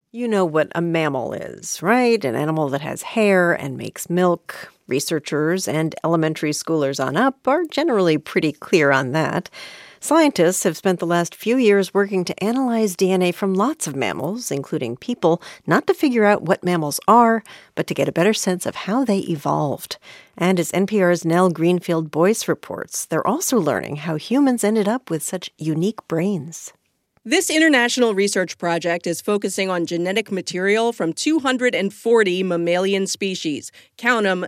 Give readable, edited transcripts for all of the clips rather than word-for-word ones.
You know what a mammal is, right? An animal that has hair and makes milk. Researchers and elementary schoolers on up are generally pretty clear on that. Scientists have spent the last few years working to analyze DNA from lots of mammals, including people, not to figure out what mammals are, but to get a better sense of how they evolved. And as NPR's Nell Greenfield-Boyce reports, they're also learning how humans ended up with such unique brains. This international research project is focusing on genetic material from 240 mammalian species. Count them,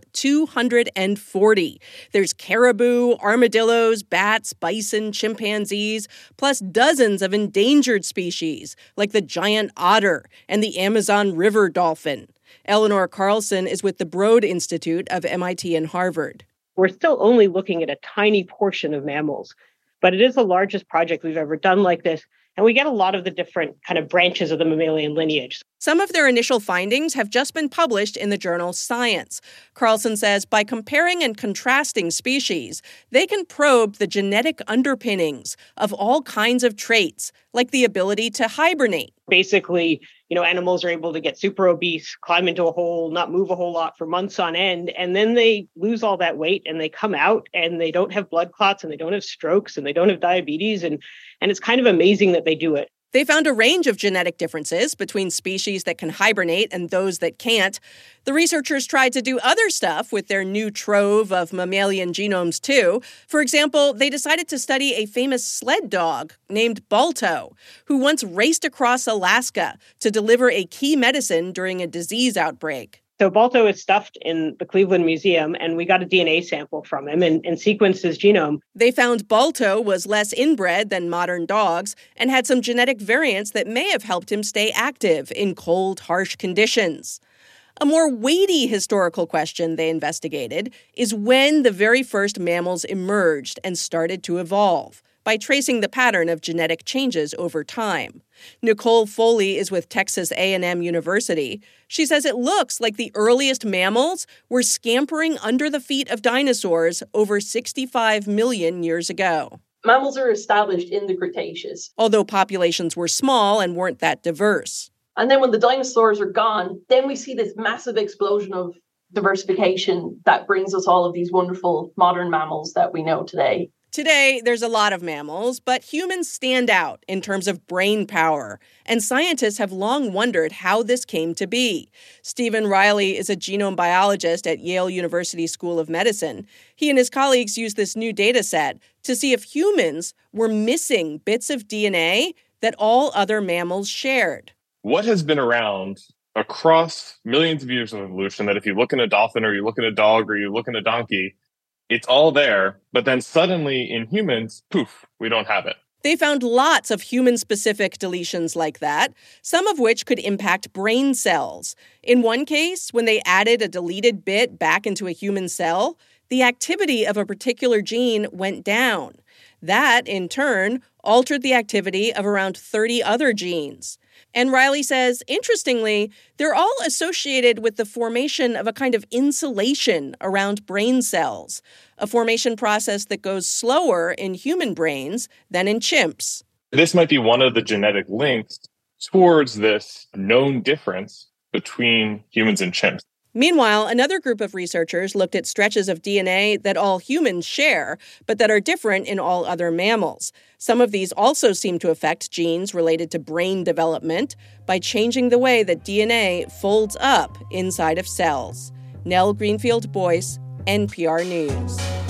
240. There's caribou, armadillos, bats, bison, chimpanzees, plus dozens of endangered species, like the giant otter and the Amazon river dolphin. Eleanor Carlson is with the Broad Institute of MIT and Harvard. We're still only looking at a tiny portion of mammals, but it is the largest project we've ever done like this. And we get a lot of the different kind of branches of the mammalian lineage. Some of their initial findings have just been published in the journal Science. Carlson says by comparing and contrasting species, they can probe the genetic underpinnings of all kinds of traits, like the ability to hibernate. Basically, animals are able to get super obese, climb into a hole, not move a whole lot for months on end, and then they lose all that weight and they come out and they don't have blood clots and they don't have strokes and they don't have diabetes. And it's kind of amazing that they do it. They found a range of genetic differences between species that can hibernate and those that can't. The researchers tried to do other stuff with their new trove of mammalian genomes, too. For example, they decided to study a famous sled dog named Balto, who once raced across Alaska to deliver a key medicine during a disease outbreak. So Balto is stuffed in the Cleveland Museum, and we got a DNA sample from him and sequenced his genome. They found Balto was less inbred than modern dogs and had some genetic variants that may have helped him stay active in cold, harsh conditions. A more weighty historical question they investigated is when the very first mammals emerged and started to evolve, by tracing the pattern of genetic changes over time. Nicole Foley is with Texas A&M University. She says it looks like the earliest mammals were scampering under the feet of dinosaurs over 65 million years ago. Mammals are established in the Cretaceous, although populations were small and weren't that diverse. And then when the dinosaurs are gone, then we see this massive explosion of diversification that brings us all of these wonderful modern mammals that we know today. Today, there's a lot of mammals, but humans stand out in terms of brain power, and scientists have long wondered how this came to be. Stephen Riley is a genome biologist at Yale University School of Medicine. He and his colleagues used this new data set to see if humans were missing bits of DNA that all other mammals shared. What has been around across millions of years of evolution that if you look in a dolphin or you look in a dog or you look in a donkey, it's all there, but then suddenly in humans, poof, we don't have it. They found lots of human-specific deletions like that, some of which could impact brain cells. In one case, when they added a deleted bit back into a human cell, the activity of a particular gene went down. That, in turn, altered the activity of around 30 other genes. And Riley says, interestingly, they're all associated with the formation of a kind of insulation around brain cells, a formation process that goes slower in human brains than in chimps. This might be one of the genetic links towards this known difference between humans and chimps. Meanwhile, another group of researchers looked at stretches of DNA that all humans share, but that are different in all other mammals. Some of these also seem to affect genes related to brain development by changing the way that DNA folds up inside of cells. Nell Greenfield-Boyce, NPR News.